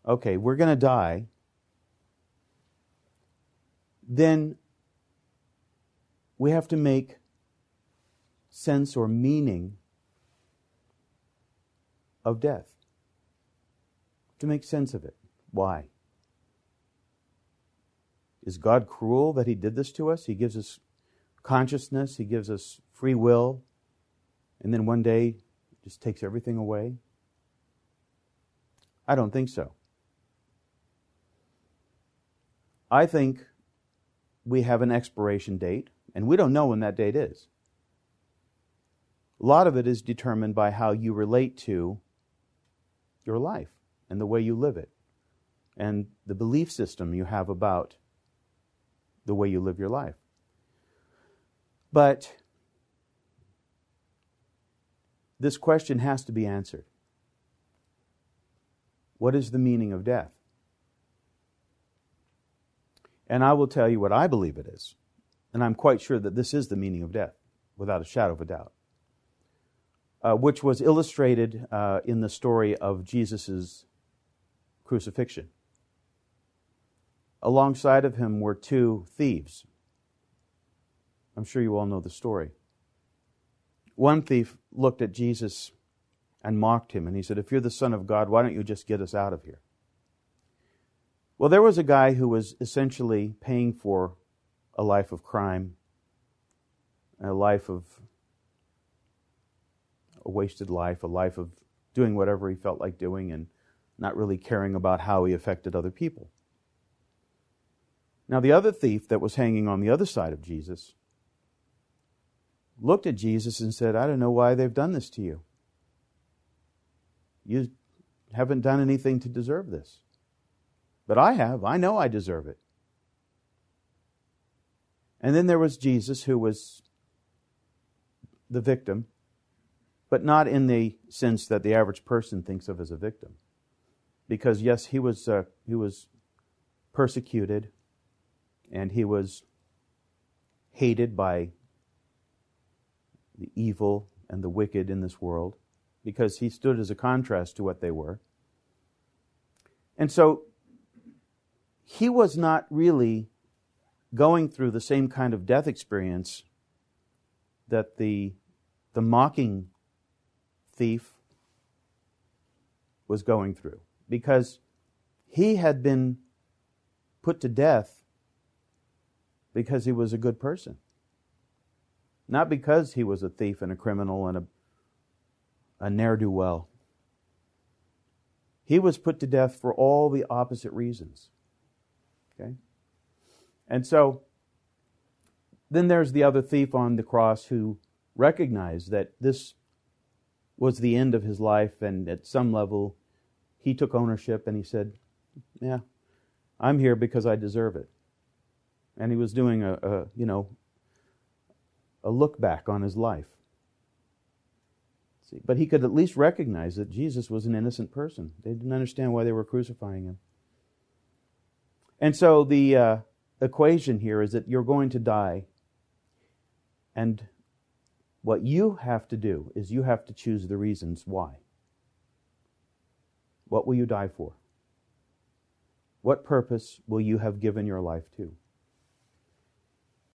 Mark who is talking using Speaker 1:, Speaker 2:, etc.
Speaker 1: okay, we're going to die, then we have to make sense or meaning of death. To make sense of it. Why? Is God cruel that He did this to us? He gives us consciousness, He gives us free will, and then one day just takes everything away? I don't think so. I think we have an expiration date, and we don't know when that date is. A lot of it is determined by how you relate to your life and the way you live it, and the belief system you have about the way you live your life. But this question has to be answered. What is the meaning of death? And I will tell you what I believe it is. And I'm quite sure that this is the meaning of death, without a shadow of a doubt. Which was illustrated in the story of Jesus' crucifixion. Alongside of him were two thieves. I'm sure you all know the story. One thief looked at Jesus and mocked him, and he said, "If you're the Son of God, why don't you just get us out of here?" Well, there was a guy who was essentially paying for a life of crime, a life of a wasted life, a life of doing whatever he felt like doing and not really caring about how he affected other people. Now, the other thief that was hanging on the other side of Jesus looked at Jesus and said, "I don't know why they've done this to you. You haven't done anything to deserve this. But I have. I know I deserve it." And then there was Jesus, who was the victim, but not in the sense that the average person thinks of as a victim. Because yes, he was persecuted, and he was hated by the evil and the wicked in this world, because he stood as a contrast to what they were. And so he was not really going through the same kind of death experience that the mocking thief was going through, because he had been put to death because he was a good person. Not because he was a thief and a criminal and a ne'er-do-well. He was put to death for all the opposite reasons. Okay? And so, then there's the other thief on the cross who recognized that this was the end of his life, and at some level, he took ownership and he said, "Yeah, I'm here because I deserve it." And he was doing a look back on his life. See, but he could at least recognize that Jesus was an innocent person. They didn't understand why they were crucifying him. And so the equation here is that you're going to die, and what you have to do is you have to choose the reasons why. What will you die for? What purpose will you have given your life to?